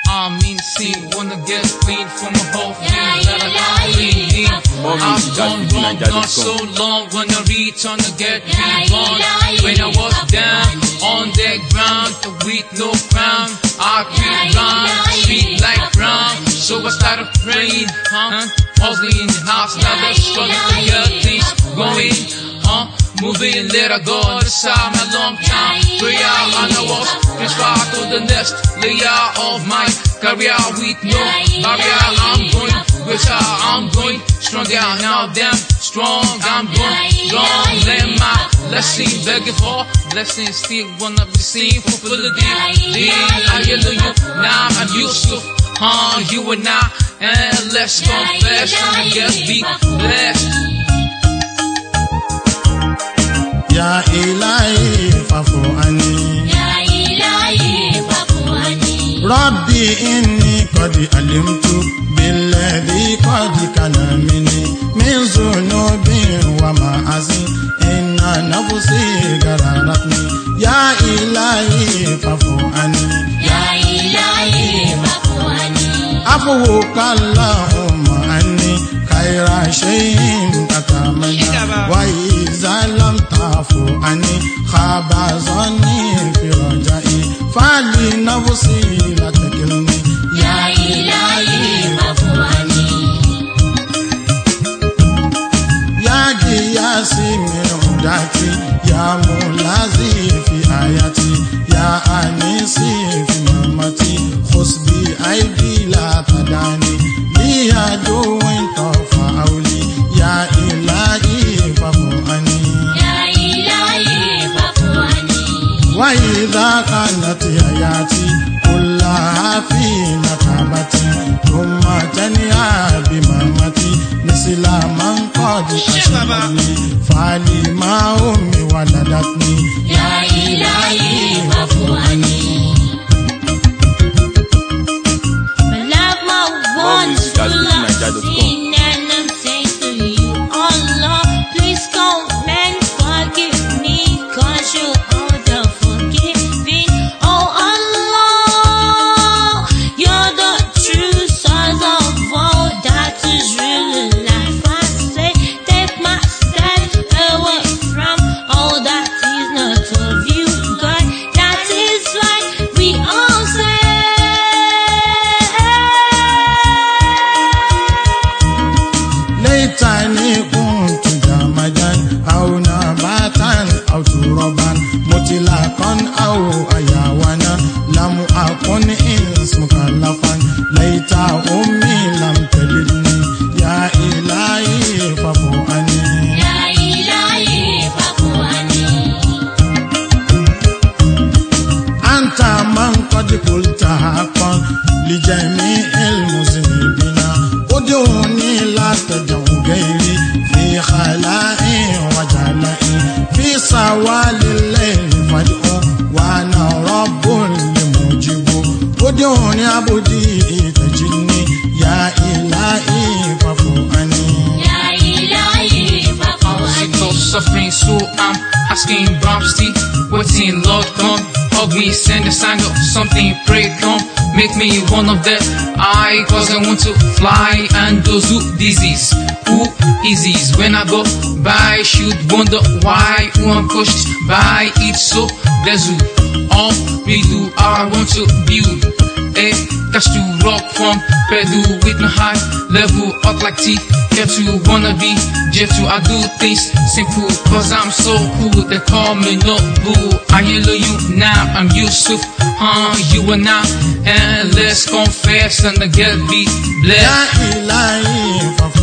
I mean sin, wanna get clean from a whole thing that I got clean in. I've gone wrong, not so long, wanna return to get reborn. When I was down on the ground with no crown, I could run, sweet like brown. So I started praying, hustling in the house, now the struggle to get things going, moving, let her go on the side, my long time prayer, and I was transferred to the next layer of my career with no barrier. I'm going greater, I'm going stronger, now damn strong, I'm going long, let my blessing begging for blessings, still wanna be seen for fulfilling. I hear you, now I'm Yusuf, you and I, and let's confess and just be blessed. Ya ilahi fa'fu anni, Ya ilahi fa'fu anni, Rabbi inni qad alimtu billadhi qad kana minni min zunubin wa ma'asi inna nafsi gararatni. Ya ilahi fa'fu anni, Ya ilahi fa'fu anni, afuka Allahumma anni khayra shay'in atamani wa iza lam ta'fu anni khaba zanni fi raja'i fali nafsi la takilni. Ya ilahi fa'fu anni, Ya giyasi min udati, ya mulazi fi ayati, ya anisi fi mamati, khusbi aidi la tadani, li aduwin tafa awli. Ya ilahi fa'fu anni, Ya ilahi fa'fu anni, wa idha kanat hayati kullaha fi nakabati, thumma taniya bimamati misla man qad ashbani fali ma ummi waladatni. Ya ilahi fa'fu anni. My love, my wants to love, sin and I'm saying to you, oh Lord, please come and forgive me, 'cause you are the forgiving. Oh Allah, you're the true source of all that is real life. I say, take my steps away from all that is not of you, God. That is why we all say, Laytani kuntu jamadan aw nabatan aw turaban mutlaqan aw ayawana lam akun ins mukallafan layta ummi lam talidni. Ya ilahi fa'fu anni, Ya ilahi fa'fu anni, anta man qad qulta haqqan li jami'il muznibina ud'uni la tad'u ghairi fi khala'i wa jala'i fi sawalil layl fad'u wa ana rabbul mujibu ud'uni abudi tajinni. Ya ilahi fa'fu anni, Ya ilahi fa'fu Sick anni, of suffering, so I'm asking Bramsty, waiting, Lord, come, hug me, send a sign of something, pray, come, make me one of them. Cause I want to fly, and those who disease, who eases when I go by, should wonder why, who I'm pushed by it, so there's who all we do, I want to build a cash to rock from pedal with my high level up like T. Get to wanna be jet to I do things simple, cause I'm so cool. They call me no boo. I hear you now, I'm Yusuf, you and I, and let's confess and get be Ya blessed. ilahi fa'fu